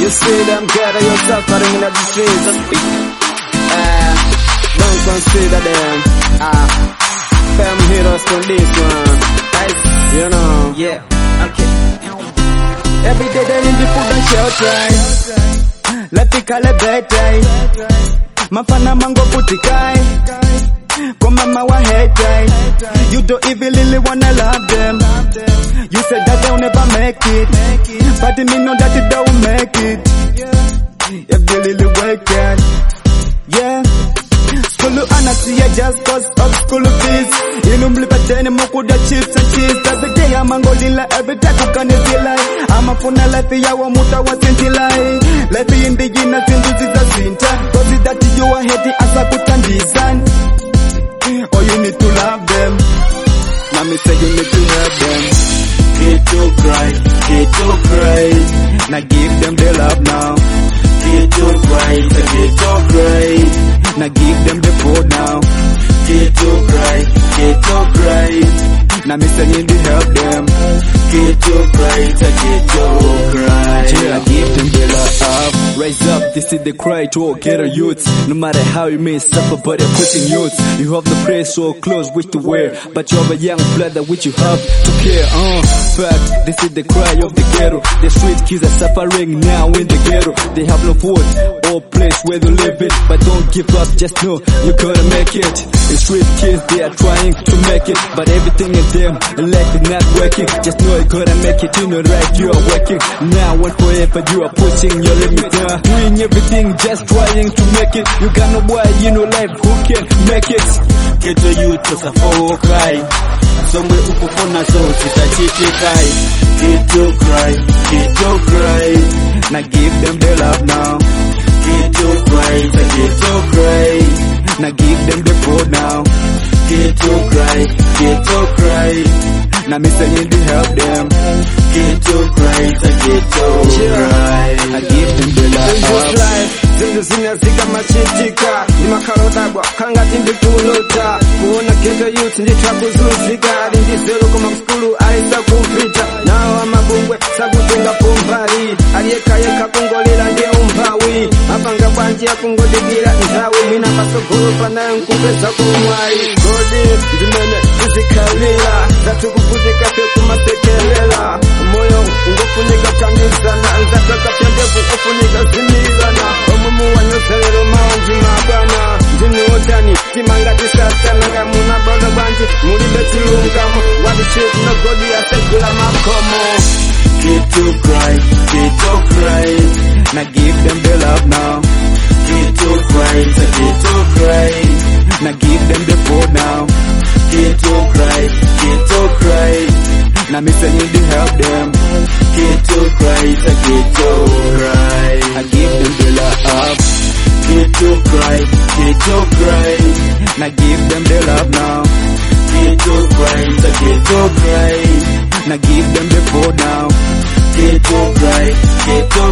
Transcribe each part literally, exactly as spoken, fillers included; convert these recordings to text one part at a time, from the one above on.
You see them ghetto, you're suffering in the streets. Uh, don't consider them. Ah, fam heroes from this one. You know. Yeah, okay. Every day they're in the food and shelter. Let me call it better. Mafana mango putikai. Come mama wa hate. You don't even really wanna love them. You said that they'll never make it, but me know that they don't make it. If they really work it, yeah. School anasia just cause of school fees. You know me patene mokuda chips and cheese. Every day I'm angolila, every day I can feel like I'm a funa life ya wa muta wa sentilai. Life indigina sinduzi za sinta. Cause that you are heady as a kutandisan. Oh, you need to love them. Now me say you need to help them. Get to cry, get to cry. Now give them the love now. Get to cry, get to cry. Now give them the food now. Get to cry, get to cry. Now me say you need to help them. Get to cry, get to cry. Yeah, give them the love. Rise up, this is the cry to all ghetto youths. No matter how you may suffer, but you're pushing youths. You have the praise so close, which to wear, but you have a young blood that which you have to care. Uh, fact, this is the cry of the ghetto. The street kids are suffering now in the ghetto. They have no food or place where to live it, but don't give up. Just know you gotta make it. The street kids, they are trying to make it, but everything in them like it's not working. Just know you gotta make it. You know right, you are working now and forever. You are pushing your limit down. Doing everything, just trying to make it. You got no boy, you know life, who can make it? Get to you to suffer, cry. Somewhere ukufona so sitachikai. Get to cry, get to cry. Now give them the love now. Get to cry, get to cry. Now give them the food now. Get to cry, get to cry. Now me say you need to help them. Get to cry, get to cry. I give them the love. Zindu zinazika machitika ni makarodagwa kanga tindi kulota kuona keto youth nditra kuzuzika alindizelo koma mskulu aisa kuvita nao amabungwe sakutenga pombari aliyeka yeka kungolera nge umpawi apanga bwanji ya kungodigira nzawe mwina pasogolo panayo nkupeza kumwai godi ndimene kuzikalila zatukupuzika fe kumasekelela moyo ungofunika kamizana nzataka fyandevu kufunika zimilana omumu wanyoselelo mawanji mabana ndini otani timangati sasana nga muna bodo banji mulibe chilungamo wabichifu no godi ya sekula makomo. Get to cry, get to cry. Now give them the love now. Get to cry, get to cry. Now give them the food now. Get to cry, get to cry. Now me say you need to help them. Get to cry, get to cry. I give them the love. Get to cry, get to cry. Now give them the love now. Get to cry, get to cry. Now give them the food now. Get to cry, get to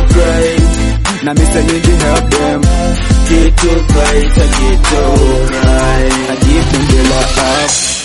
cry. Now me say you need to help them. Get to cry, get to cry. I give them the love.